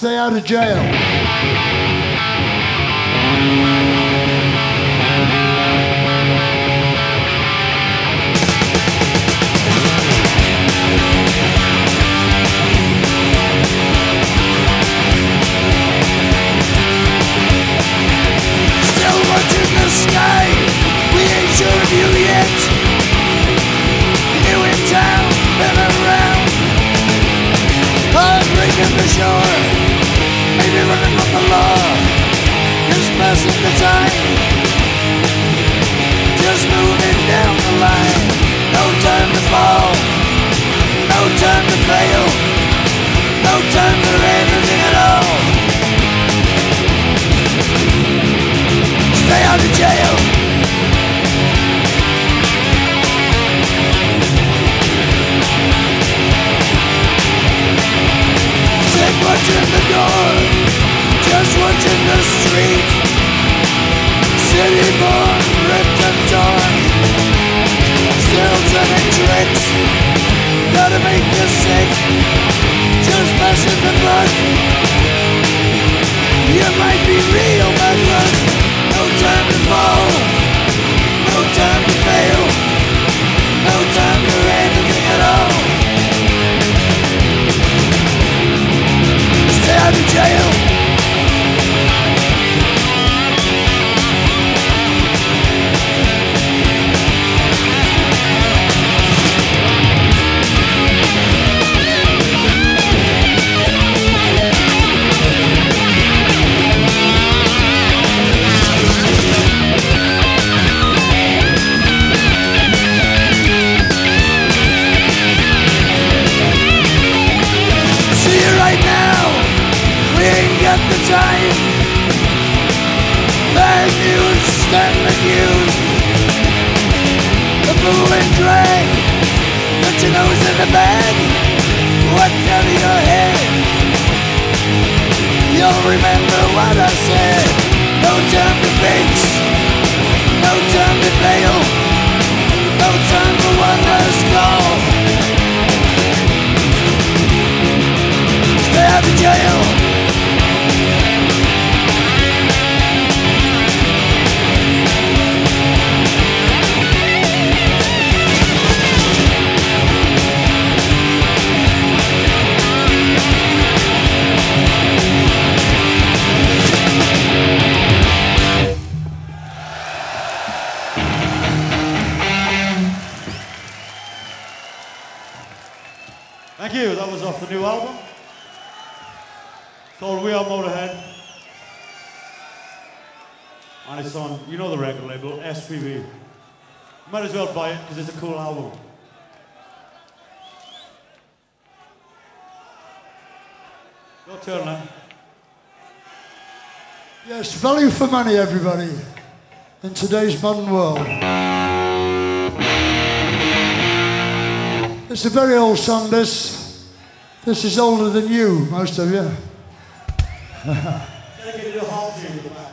Stay out of jail. Still watching the sky, we ain't sure of you yet. New in town, been around, heartbreaking the shore, maybe running from the law, just passing the time, just moving down the line. No time to fall, no time to fail, no time for anything at all. Stay out of jail. Take watching the door, just watching the street. City born, ripped and torn, still turning tricks. Gotta make you sick, just passing the buck. You might be real bad luck. No time to fall, no time to fail, no time for anything at all. Stay out of jail. Got the time. Bad news, stand accused. The fool and drag. Put your nose in the bag. What's out of your head? You'll remember what I said. No time to fix, no time to fail, no time for one last call. Stay out of jail. Thank you. That was off the new album. It's called We Are Motorhead. And it's on, you know the record label, SPV. Might as well buy it because it's a cool album. Your turn now. Yes, value for money, everybody, in today's modern world. It's a very old song, this. This is older than you, most of you. Dedicated to Halsey.